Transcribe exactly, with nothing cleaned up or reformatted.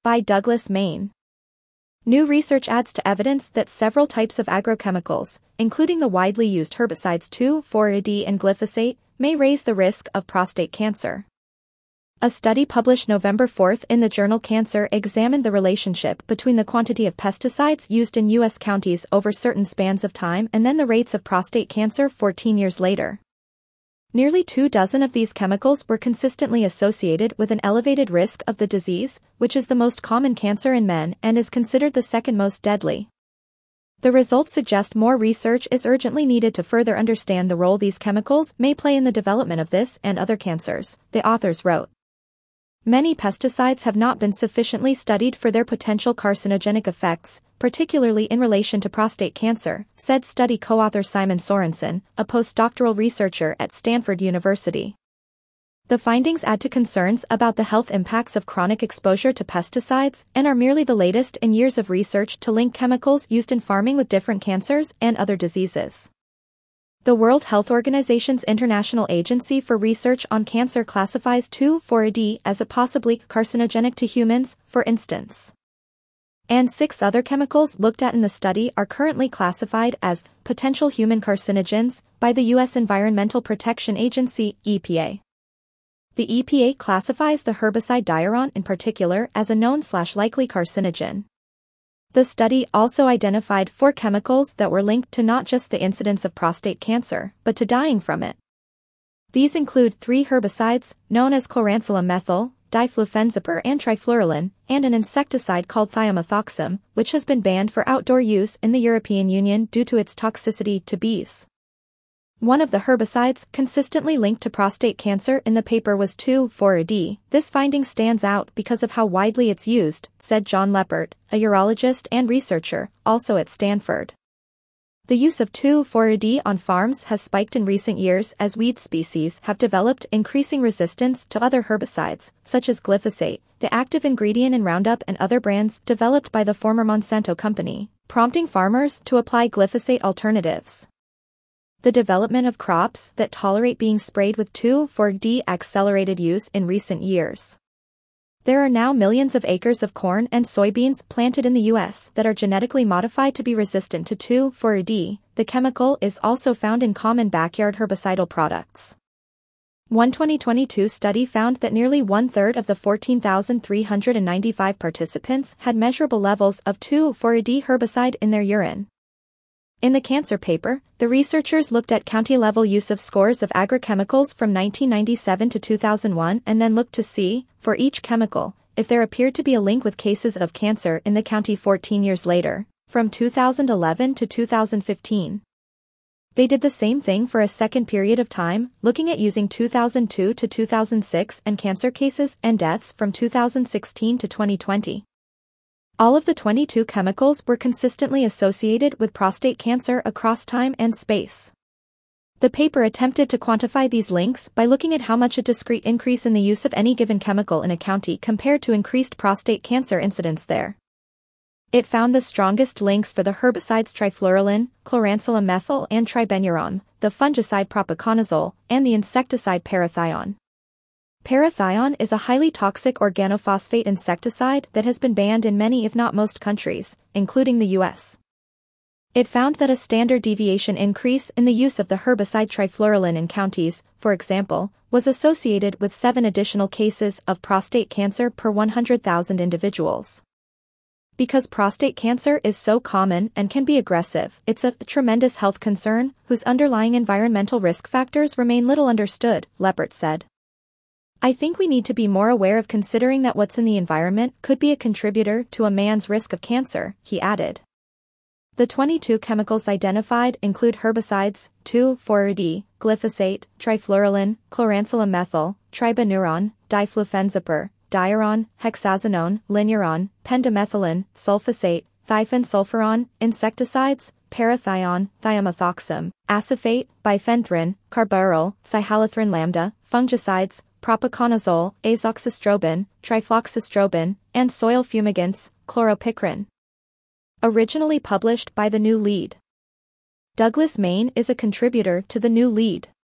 by Douglas Main. New research adds to evidence that several types of agrochemicals, including the widely used herbicides two four D and glyphosate, may raise the risk of prostate cancer. A study published November fourth in the journal Cancer examined the relationship between the quantity of pesticides used in U S counties over certain spans of time and then the rates of prostate cancer fourteen years later. Nearly two dozen of these chemicals were consistently associated with an elevated risk of the disease, which is the most common cancer in men and is considered the second most deadly. The results suggest more research is urgently needed to further understand the role these chemicals may play in the development of this and other cancers, the authors wrote. Many pesticides have not been sufficiently studied for their potential carcinogenic effects, particularly in relation to prostate cancer, said study co-author Simon Sorensen, a postdoctoral researcher at Stanford University. The findings add to concerns about the health impacts of chronic exposure to pesticides and are merely the latest in years of research to link chemicals used in farming with different cancers and other diseases. The World Health Organization's International Agency for Research on Cancer classifies two four D as a possibly carcinogenic to humans, for instance. And six other chemicals looked at in the study are currently classified as potential human carcinogens by the U S Environmental Protection Agency, E P A. The E P A classifies the herbicide Diaron in particular as a known-slash-likely carcinogen. The study also identified four chemicals that were linked to not just the incidence of prostate cancer, but to dying from it. These include three herbicides, known as chlorantranilimethyl methyl, diflufenzacapar and trifluralin, and an insecticide called thiamethoxam, which has been banned for outdoor use in the European Union due to its toxicity to bees. One of the herbicides consistently linked to prostate cancer in the paper was two four D. This finding stands out because of how widely it's used, said John Leppert, a urologist and researcher, also at Stanford. The use of two four D on farms has spiked in recent years as weed species have developed increasing resistance to other herbicides, such as glyphosate, the active ingredient in Roundup and other brands developed by the former Monsanto company, prompting farmers to apply glyphosate alternatives. The development of crops that tolerate being sprayed with two four D accelerated use in recent years. There are now millions of acres of corn and soybeans planted in the U S that are genetically modified to be resistant to two four D. The chemical is also found in common backyard herbicidal products. One twenty twenty-two study found that nearly one-third of the fourteen thousand three hundred ninety-five participants had measurable levels of two four D herbicide in their urine. In the Cancer paper, the researchers looked at county-level use of scores of agrochemicals from nineteen ninety-seven to two thousand one and then looked to see, for each chemical, if there appeared to be a link with cases of cancer in the county fourteen years later, from two thousand eleven to two thousand fifteen. They did the same thing for a second period of time, looking at using two thousand two to two thousand six and cancer cases and deaths from two thousand sixteen to twenty twenty. All of the twenty-two chemicals were consistently associated with prostate cancer across time and space. The paper attempted to quantify these links by looking at how much a discrete increase in the use of any given chemical in a county compared to increased prostate cancer incidence there. It found the strongest links for the herbicides trifluralin, chlorantranilimethyl methyl and tribenuron, the fungicide propiconazole, and the insecticide parathion. Parathion is a highly toxic organophosphate insecticide that has been banned in many if not most countries, including the U S. It found that a standard deviation increase in the use of the herbicide trifluralin in counties, for example, was associated with seven additional cases of prostate cancer per one hundred thousand individuals. Because prostate cancer is so common and can be aggressive, it's a tremendous health concern whose underlying environmental risk factors remain little understood, Leppert said. I think we need to be more aware of considering that what's in the environment could be a contributor to a man's risk of cancer, he added. The twenty-two chemicals identified include herbicides, two four D, glyphosate, trifluralin, chlorantranilimethyl methyl, tribenuron, diflufenzacapar, Diaron, hexazinone, linuron, pendimethalin, sulfosate, thifensulfuron, insecticides, parathion, thiamethoxam, acephate, bifenthrin, carbaryl, cyhalothrin lambda, fungicides, propiconazole, azoxystrobin, trifloxystrobin, and soil fumigants, chloropicrin. Originally published by The New Lead. Douglas Main is a contributor to The New Lead.